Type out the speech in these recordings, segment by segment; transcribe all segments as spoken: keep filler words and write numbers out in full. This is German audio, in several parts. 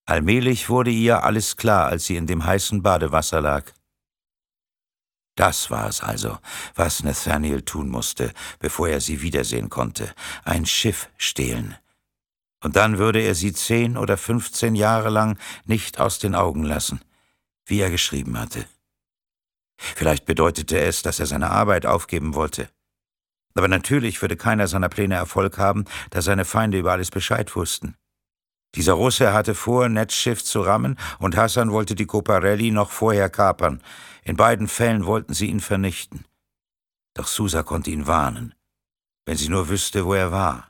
Allmählich wurde ihr alles klar, als sie in dem heißen Badewasser lag. Das war es also, was Nathaniel tun musste, bevor er sie wiedersehen konnte: ein Schiff stehlen. Und dann würde er sie zehn oder fünfzehn Jahre lang nicht aus den Augen lassen, wie er geschrieben hatte. Vielleicht bedeutete es, dass er seine Arbeit aufgeben wollte. Aber natürlich würde keiner seiner Pläne Erfolg haben, da seine Feinde über alles Bescheid wussten. Dieser Russe hatte vor, Neds Schiff zu rammen, und Hassan wollte die Coparelli noch vorher kapern. In beiden Fällen wollten sie ihn vernichten. Doch Susa konnte ihn warnen, wenn sie nur wüsste, wo er war.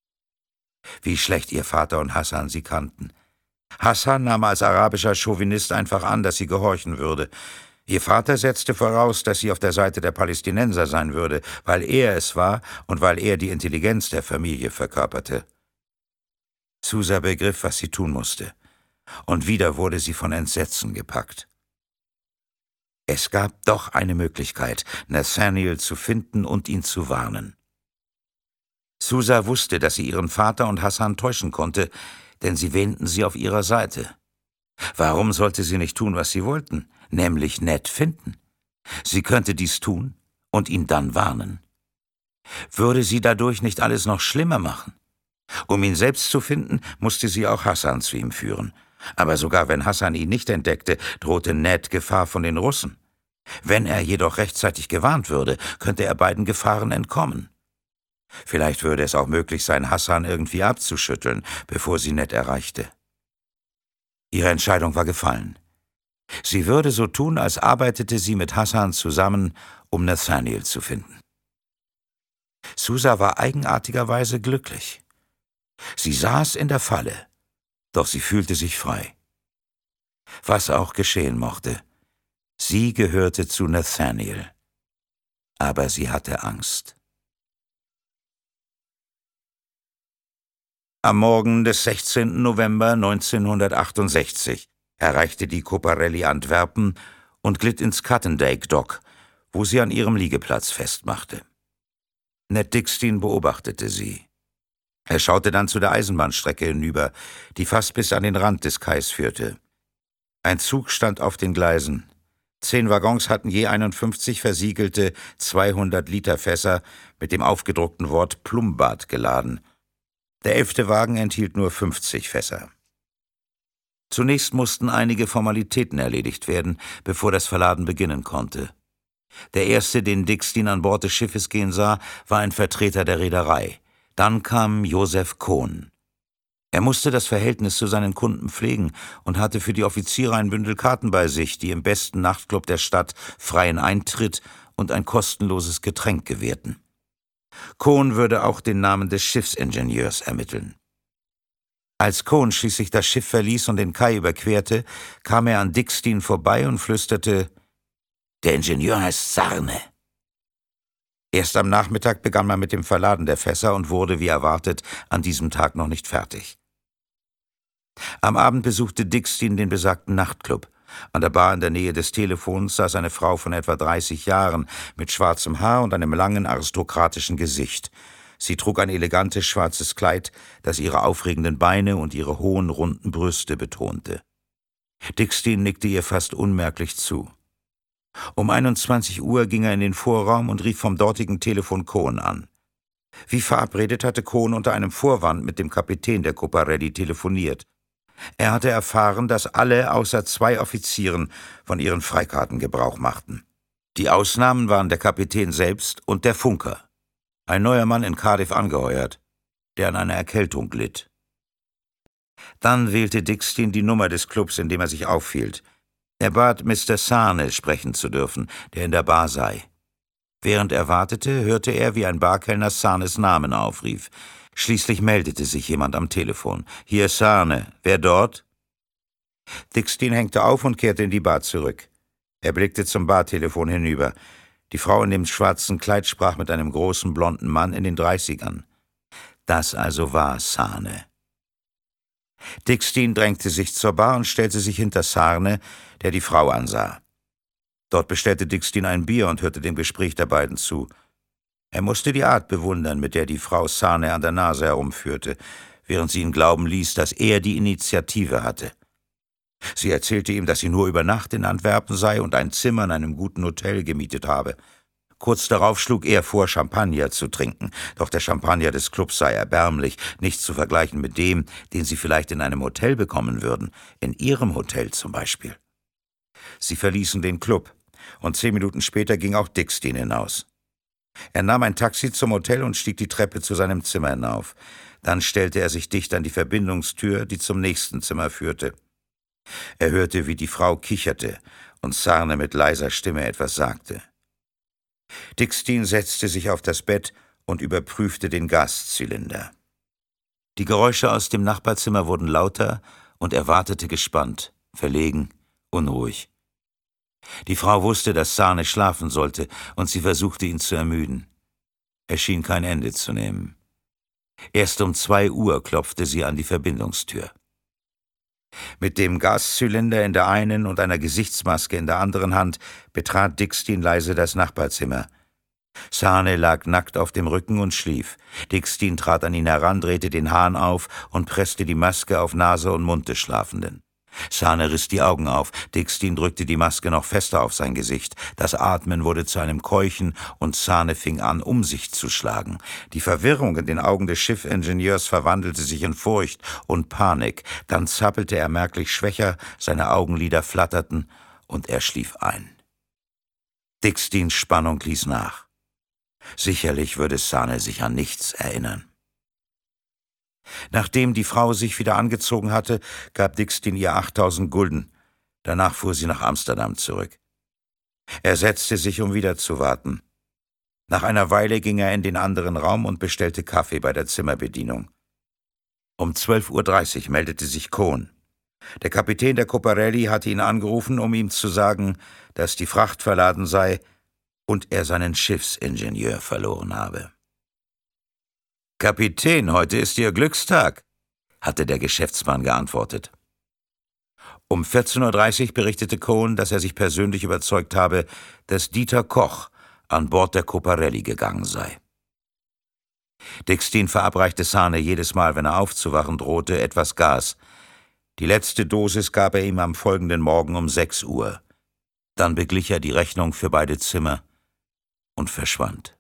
Wie schlecht ihr Vater und Hassan sie kannten. Hassan nahm als arabischer Chauvinist einfach an, dass sie gehorchen würde. Ihr Vater setzte voraus, dass sie auf der Seite der Palästinenser sein würde, weil er es war und weil er die Intelligenz der Familie verkörperte. Susa begriff, was sie tun musste, und wieder wurde sie von Entsetzen gepackt. Es gab doch eine Möglichkeit, Nathaniel zu finden und ihn zu warnen. Susa wusste, dass sie ihren Vater und Hassan täuschen konnte, denn sie wähnten sie auf ihrer Seite. Warum sollte sie nicht tun, was sie wollten, nämlich Ned finden? Sie könnte dies tun und ihn dann warnen. Würde sie dadurch nicht alles noch schlimmer machen? Um ihn selbst zu finden, musste sie auch Hassan zu ihm führen. Aber sogar wenn Hassan ihn nicht entdeckte, drohte Ned Gefahr von den Russen. Wenn er jedoch rechtzeitig gewarnt würde, könnte er beiden Gefahren entkommen. Vielleicht würde es auch möglich sein, Hassan irgendwie abzuschütteln, bevor sie Ned erreichte. Ihre Entscheidung war gefallen. Sie würde so tun, als arbeitete sie mit Hassan zusammen, um Nathaniel zu finden. Susa war eigenartigerweise glücklich. Sie saß in der Falle, doch sie fühlte sich frei. Was auch geschehen mochte, sie gehörte zu Nathaniel. Aber sie hatte Angst. Am Morgen des sechzehnten November neunzehnhundertachtundsechzig erreichte die Coparelli Antwerpen und glitt ins Catendake Dock, wo sie an ihrem Liegeplatz festmachte. Ned Dickstein beobachtete sie. Er schaute dann zu der Eisenbahnstrecke hinüber, die fast bis an den Rand des Kais führte. Ein Zug stand auf den Gleisen. Zehn Waggons hatten je einundfünfzig versiegelte zweihundert Liter Fässer mit dem aufgedruckten Wort Plumbad geladen. Der elfte Wagen enthielt nur fünfzig Fässer. Zunächst mussten einige Formalitäten erledigt werden, bevor das Verladen beginnen konnte. Der erste, den Dickstein an Bord des Schiffes gehen sah, war ein Vertreter der Reederei. Dann kam Joseph Cohn. Er musste das Verhältnis zu seinen Kunden pflegen und hatte für die Offiziere ein Bündel Karten bei sich, die im besten Nachtclub der Stadt freien Eintritt und ein kostenloses Getränk gewährten. Cohn würde auch den Namen des Schiffsingenieurs ermitteln. Als Cohn schließlich das Schiff verließ und den Kai überquerte, kam er an Dickstein vorbei und flüsterte: »Der Ingenieur heißt Sarne.« Erst am Nachmittag begann man mit dem Verladen der Fässer und wurde, wie erwartet, an diesem Tag noch nicht fertig. Am Abend besuchte Dickstein den besagten Nachtclub. An der Bar in der Nähe des Telefons saß eine Frau von etwa dreißig Jahren mit schwarzem Haar und einem langen aristokratischen Gesicht. Sie trug ein elegantes schwarzes Kleid, das ihre aufregenden Beine und ihre hohen, runden Brüste betonte. Dickstein nickte ihr fast unmerklich zu. Um einundzwanzig Uhr ging er in den Vorraum und rief vom dortigen Telefon Cohn an. Wie verabredet hatte Cohn unter einem Vorwand mit dem Kapitän der Coparelli telefoniert. Er hatte erfahren, dass alle außer zwei Offizieren von ihren Freikarten Gebrauch machten. Die Ausnahmen waren der Kapitän selbst und der Funker, ein neuer Mann in Cardiff angeheuert, der an einer Erkältung litt. Dann wählte Dickstein die Nummer des Clubs, in dem er sich aufhielt. Er bat Mister Sarne sprechen zu dürfen, der in der Bar sei. Während er wartete, hörte er, wie ein Barkellner Sarnes Namen aufrief. Schließlich meldete sich jemand am Telefon. »Hier ist Sarne. Wer dort?« Dickstein hängte auf und kehrte in die Bar zurück. Er blickte zum Bartelefon hinüber. Die Frau in dem schwarzen Kleid sprach mit einem großen, blonden Mann in den Dreißigern. Das also war Sarne. Dickstein drängte sich zur Bar und stellte sich hinter Sarne, der die Frau ansah. Dort bestellte Dickstein ein Bier und hörte dem Gespräch der beiden zu. Er musste die Art bewundern, mit der die Frau Sarne an der Nase herumführte, während sie ihn glauben ließ, dass er die Initiative hatte. Sie erzählte ihm, dass sie nur über Nacht in Antwerpen sei und ein Zimmer in einem guten Hotel gemietet habe. Kurz darauf schlug er vor, Champagner zu trinken, doch der Champagner des Clubs sei erbärmlich, nicht zu vergleichen mit dem, den sie vielleicht in einem Hotel bekommen würden, in ihrem Hotel zum Beispiel. Sie verließen den Club, und zehn Minuten später ging auch Dickstein hinaus. Er nahm ein Taxi zum Hotel und stieg die Treppe zu seinem Zimmer hinauf. Dann stellte er sich dicht an die Verbindungstür, die zum nächsten Zimmer führte. Er hörte, wie die Frau kicherte und Sarne mit leiser Stimme etwas sagte. Dickstein setzte sich auf das Bett und überprüfte den Gaszylinder. Die Geräusche aus dem Nachbarzimmer wurden lauter und er wartete gespannt, verlegen, unruhig. Die Frau wusste, dass Sarne schlafen sollte, und sie versuchte, ihn zu ermüden. Er schien kein Ende zu nehmen. Erst um zwei Uhr klopfte sie an die Verbindungstür. Mit dem Gaszylinder in der einen und einer Gesichtsmaske in der anderen Hand betrat Dickstein leise das Nachbarzimmer. Sarne lag nackt auf dem Rücken und schlief. Dickstein trat an ihn heran, drehte den Hahn auf und presste die Maske auf Nase und Mund des Schlafenden. Sarne riss die Augen auf. Dickstein drückte die Maske noch fester auf sein Gesicht. Das Atmen wurde zu einem Keuchen und Sarne fing an, um sich zu schlagen. Die Verwirrung in den Augen des Schiffingenieurs verwandelte sich in Furcht und Panik. Dann zappelte er merklich schwächer, seine Augenlider flatterten und er schlief ein. Dicksteins Spannung ließ nach. Sicherlich würde Sarne sich an nichts erinnern. Nachdem die Frau sich wieder angezogen hatte, gab Dickstein ihr achttausend Gulden. Danach fuhr sie nach Amsterdam zurück. Er setzte sich, um wieder zu warten. Nach einer Weile ging er in den anderen Raum und bestellte Kaffee bei der Zimmerbedienung. Um zwölf Uhr dreißig meldete sich Cohn. Der Kapitän der Coparelli hatte ihn angerufen, um ihm zu sagen, dass die Fracht verladen sei und er seinen Schiffsingenieur verloren habe. »Kapitän, heute ist Ihr Glückstag«, hatte der Geschäftsmann geantwortet. Um vierzehn Uhr dreißig berichtete Cohn, dass er sich persönlich überzeugt habe, dass Dieter Koch an Bord der Coparelli gegangen sei. Dickstein verabreichte Sarne jedes Mal, wenn er aufzuwachen drohte, etwas Gas. Die letzte Dosis gab er ihm am folgenden Morgen um sechs Uhr. Dann beglich er die Rechnung für beide Zimmer und verschwand.